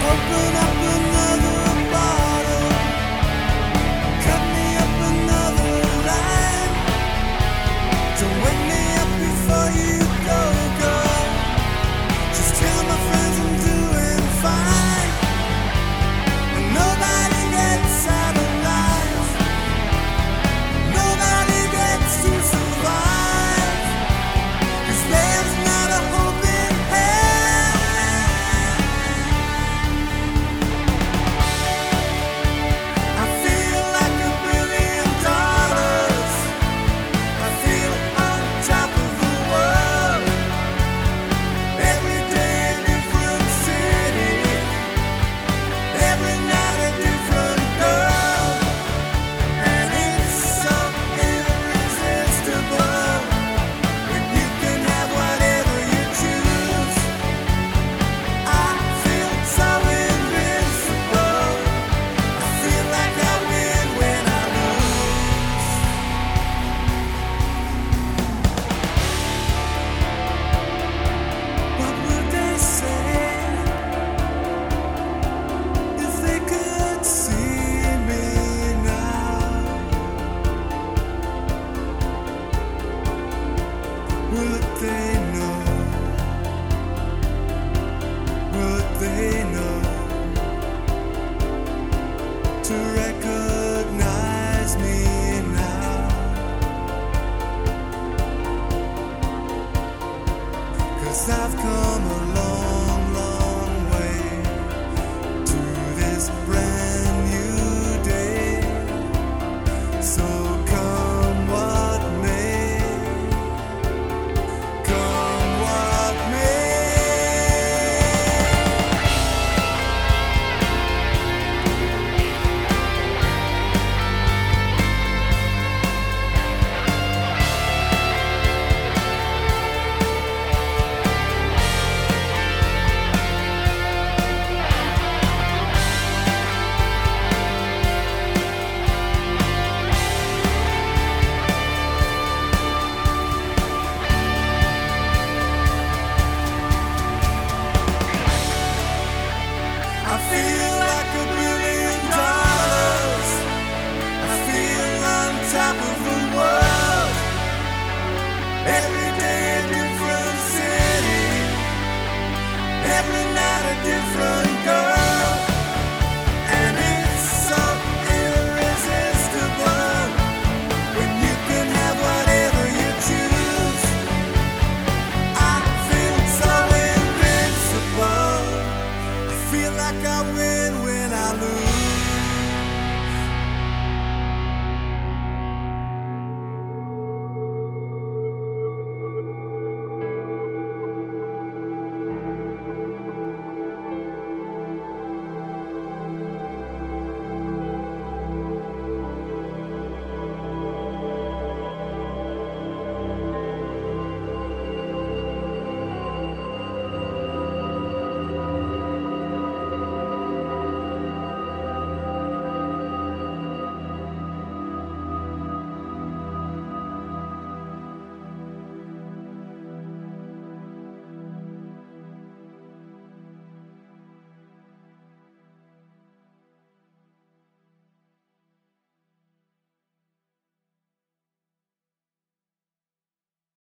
Open up another bottle, cut me up another line. Don't wake me up before you go, girl. Just tell my friends I'm doing fine, and nobody gets out alive. Nobody gets to survive, 'cause there's not a hope in hell. I feel like $1 billion. I feel on top of the world. Every day a different city, every night a different girl, and it's so irresistible when you can have whatever you choose. I feel so invincible. I feel like I win when I lose. What would they say if they could see me now? Would they know? Would they know to recognize me now? 'Cause I've come a long, long way to this brand new day. So come what may, come what may. I feel like $1 billion. I feel on top of the world. Every day a different city, every night a different girl, and it's so irresistible when you can have whatever you choose. I feel so invincible. I feel like I win when I lose.